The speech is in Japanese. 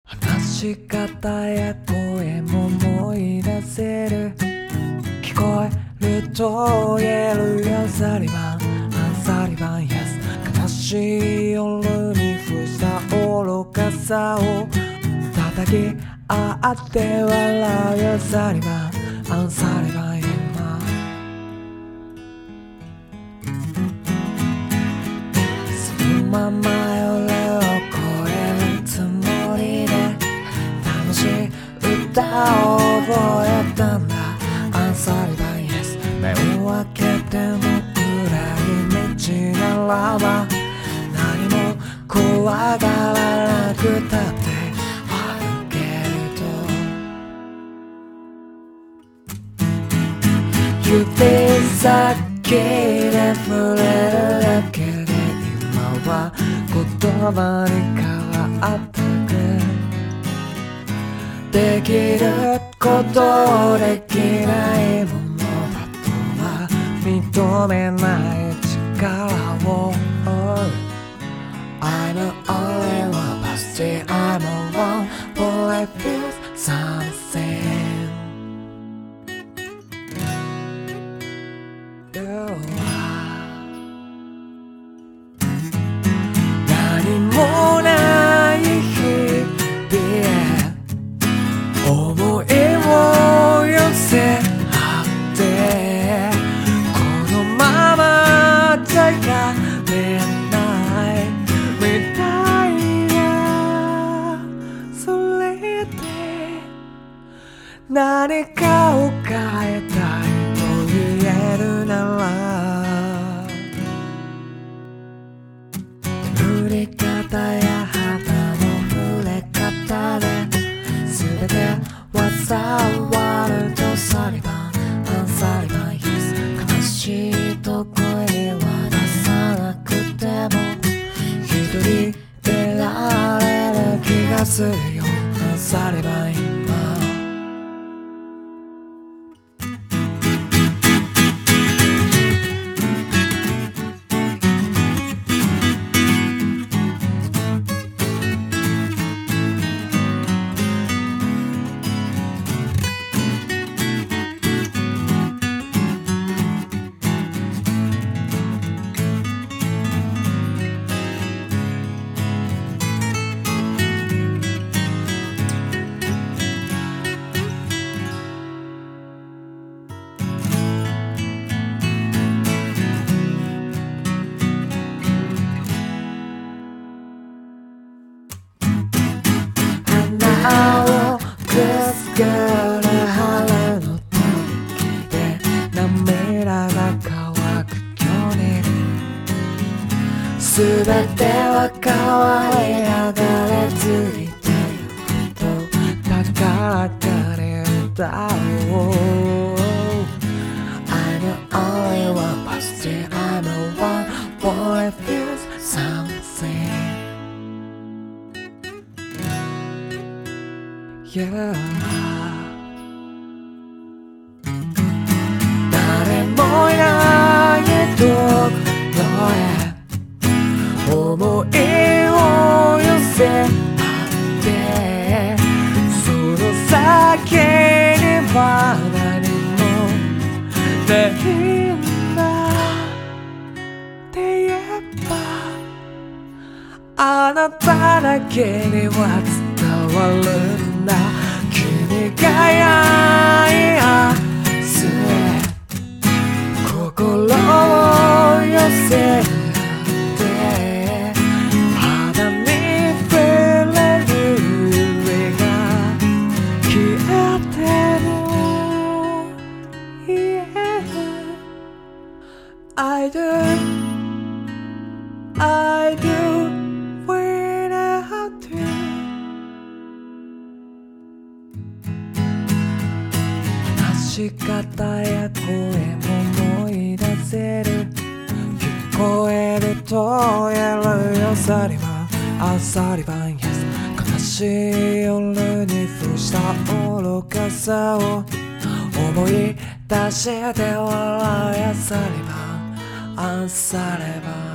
話し方や声も思い出せる。聞こえると言えるよ。サリバン、サリバン、Yes。 悲しい夜に伏した愚かさを叩き合って笑うよ。サリバン、サリバン、今そのまま夜を越えるつもりで楽しい歌を覚えたんだ。アンサリバン、Yes。 目を開けても暗い道ならば何も怖がらなくたって歩けると。指先で触れるだけで今は言葉に変わったくできることできないものだとは認めない力を I'm the only one but still I'm alone but I feel something何もない日々へ思いを寄せ合ってこのままじゃいられないみたいな。それで何かを変えたいと言えるなら振り方や肌の触れ方で全ては触るとサリバン、サリバン、Yes。 悲しいと声には出さなくても一人でられる気がするよ。サリバン、今をくすぐる春の時で涙が乾くように全ては変わりながらついてゆくと高らかに歌おう。 I'm the only one but still I'm the one for I feel something Yeah。 誰もいないところへ思いを寄せ合ってその先には何もないんだって言えばあなただけには伝わるんだ。君がやす心を寄せて肌に触れる上が消えても Yeah I do I do without you。話し方や声も思い出せる。聞こえると言えるよ。サリバン、サリバン、Yes。 悲しい夜に伏した愚かさを思い出して笑え。サリバン、サリバン